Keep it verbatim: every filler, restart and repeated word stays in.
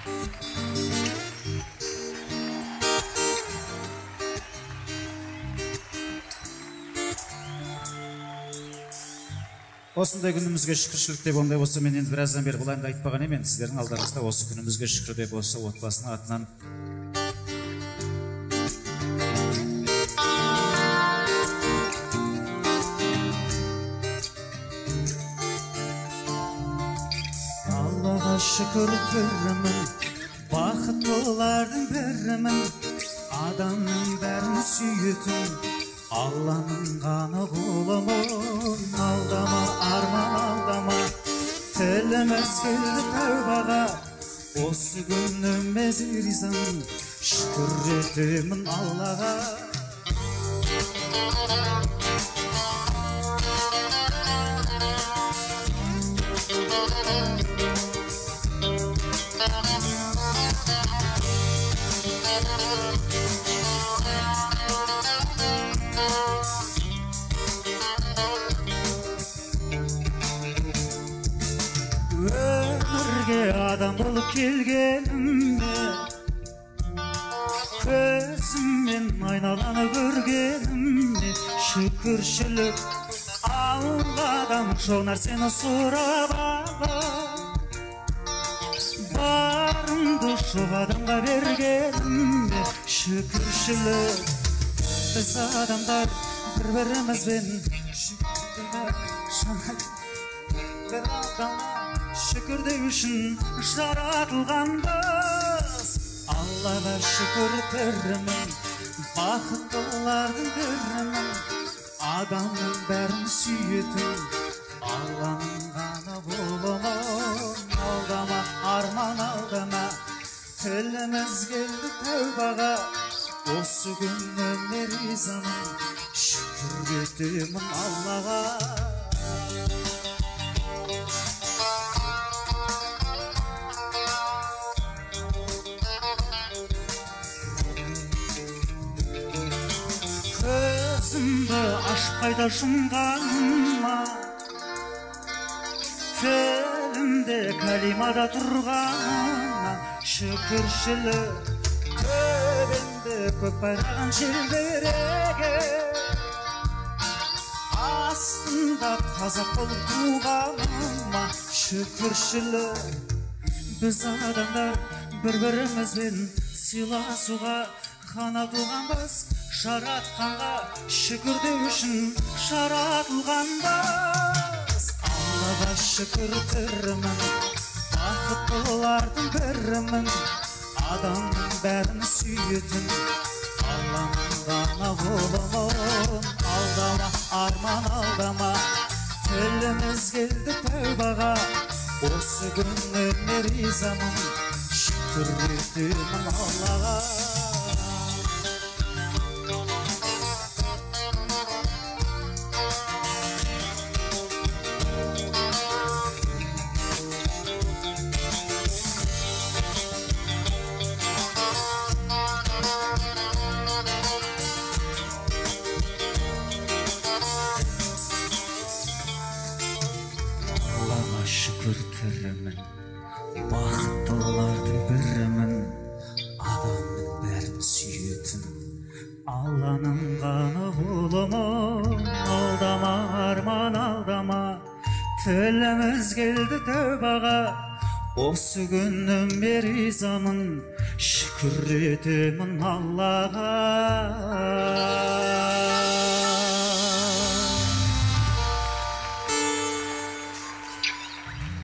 Осындай күнімізге шүкіршілік деп ондай болса, мен енді біраздан бері бұл әнді айтпаған емен, сіздердің алдарыңызда осы күнімізге шүкір деп осы отбасының атынан Аллаға шүкір көрімін, бақыттылардың бірімін, адамның бәрін сүйетін Алланың ғана құлымын, алдама, арман алдама, тіліміз келді тәубаға, осы күніме ризамын, шүкір етемін Аллаға. Адам болып келгенімде көзіммен айналаны көргенімде шүкіршілік Алладан жоқ нәрсені сұрап алып барымды жоқ адамға бергенімде шүкіршілік біз адамдар бір-бірімізбен бір адамға шүкір деу үшін жаратылғанбыз Аллаға шүкір тірімін бақыттылардың бірімін адамның бәрін сүйетін Алланың ғана құлымын алдама арман алдама тіліміз келді тәубаға осы күніме ризамын шүкір етемін Аллаға Көзімді ашпайда жұмғаныма тілімде калимада тұрғаныма шүкіршілік төбемде көк байрағын желбіреге астында қазақ болып туғаныма шүкіршілік біз адамдар бір-бірімізбен сыйласуға ғана туғанбыз жаратқанға шүкір деу үшін жаратылғанбыз Аллаға шүкір тірімін бақыттылардың бірімін адамның бәрін сүйетін Алланың ғана құлымын алдама арман алдама тіліміз келді тәубаға осы күніме ризамын шүкір етемін Аллаға Шүкір тірімін, бақыттылардың бірімін, адамның бәрін сүйетін, Алланың ғана құлымын, алдама, арман алдама, тіліміз келді тәубаға, осы күніме ризамын, шүкір етемін Аллаға.